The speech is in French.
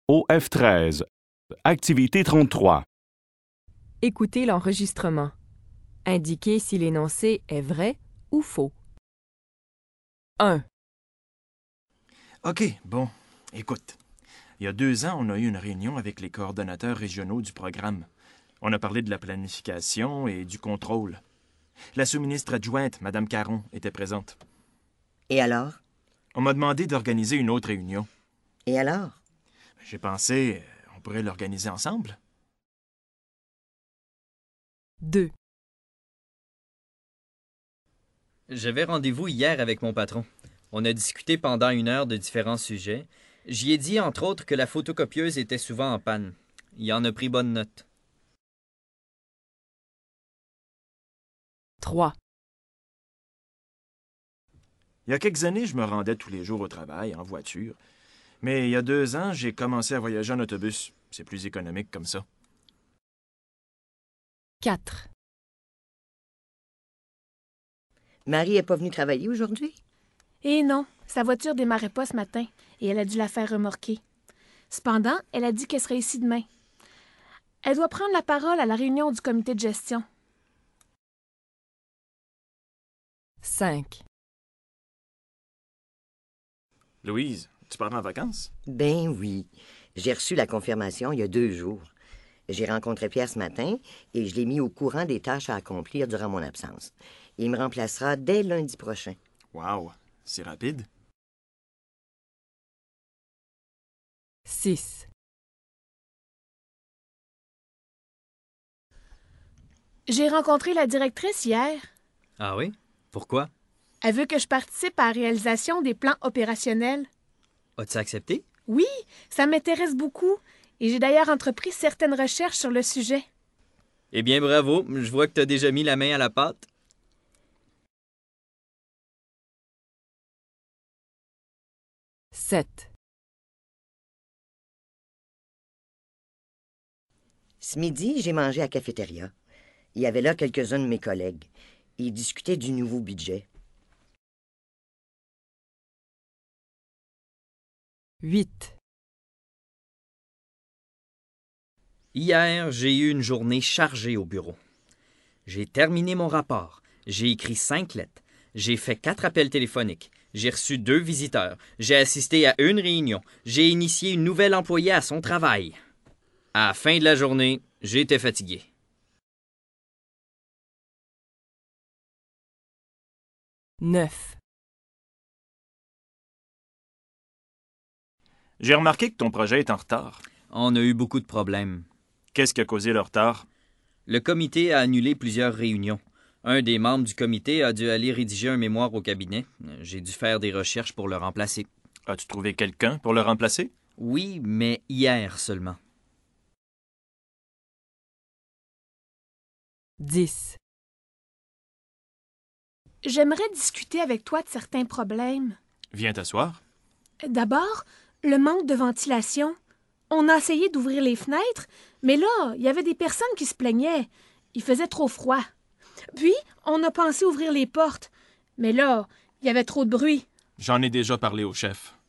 OF13. Activité 33. Écoutez l'enregistrement. Indiquez si l'énoncé est vrai ou faux. 1. OK, bon, écoute. Il y a 2 ans, on a eu une réunion avec les coordonnateurs régionaux du programme. On a parlé de la planification et du contrôle. La sous-ministre adjointe, Mme Caron, était présente. Et alors? On m'a demandé d'organiser une autre réunion. Et alors? J'ai pensé, on pourrait l'organiser ensemble. 2. J'avais rendez-vous hier avec mon patron. On a discuté pendant 1 heure de différents sujets. J'y ai dit, entre autres, que la photocopieuse était souvent en panne. Il en a pris bonne note. 3. Il y a quelques années, je me rendais tous les jours au travail, en voiture. Mais il y a 2 ans, j'ai commencé à voyager en autobus. C'est plus économique comme ça. 4. Marie n'est pas venue travailler aujourd'hui? Eh non, sa voiture démarrait pas ce matin et elle a dû la faire remorquer. Cependant, elle a dit qu'elle serait ici demain. Elle doit prendre la parole à la réunion du comité de gestion. 5. Louise, tu pars en vacances? Ben oui. J'ai reçu la confirmation il y a 2 jours. J'ai rencontré Pierre ce matin et je l'ai mis au courant des tâches à accomplir durant mon absence. Il me remplacera dès lundi prochain. Wow, c'est rapide. 6. J'ai rencontré la directrice hier. Ah oui? Pourquoi? Elle veut que je participe à la réalisation des plans opérationnels. As-tu accepté? Oui, ça m'intéresse beaucoup et j'ai d'ailleurs entrepris certaines recherches sur le sujet. Eh bien, bravo. Je vois que tu as déjà mis la main à la pâte. 7. Ce midi, j'ai mangé à la cafétéria. Il y avait là quelques-uns de mes collègues. Ils discutaient du nouveau budget. 8. Hier, j'ai eu une journée chargée au bureau. J'ai terminé mon rapport. J'ai écrit 5 lettres. J'ai fait 4 appels téléphoniques. J'ai reçu 2 visiteurs. J'ai assisté à une réunion. J'ai initié une nouvelle employée à son travail. À la fin de la journée, j'étais fatigué. 9. J'ai remarqué que ton projet est en retard. On a eu beaucoup de problèmes. Qu'est-ce qui a causé le retard? Le comité a annulé plusieurs réunions. Un des membres du comité a dû aller rédiger un mémoire au cabinet. J'ai dû faire des recherches pour le remplacer. As-tu trouvé quelqu'un pour le remplacer? Oui, mais hier seulement. 10. J'aimerais discuter avec toi de certains problèmes. Viens t'asseoir. D'abord, le manque de ventilation. On a essayé d'ouvrir les fenêtres, mais là, il y avait des personnes qui se plaignaient. Il faisait trop froid. Puis, on a pensé ouvrir les portes, mais là, il y avait trop de bruit. J'en ai déjà parlé au chef.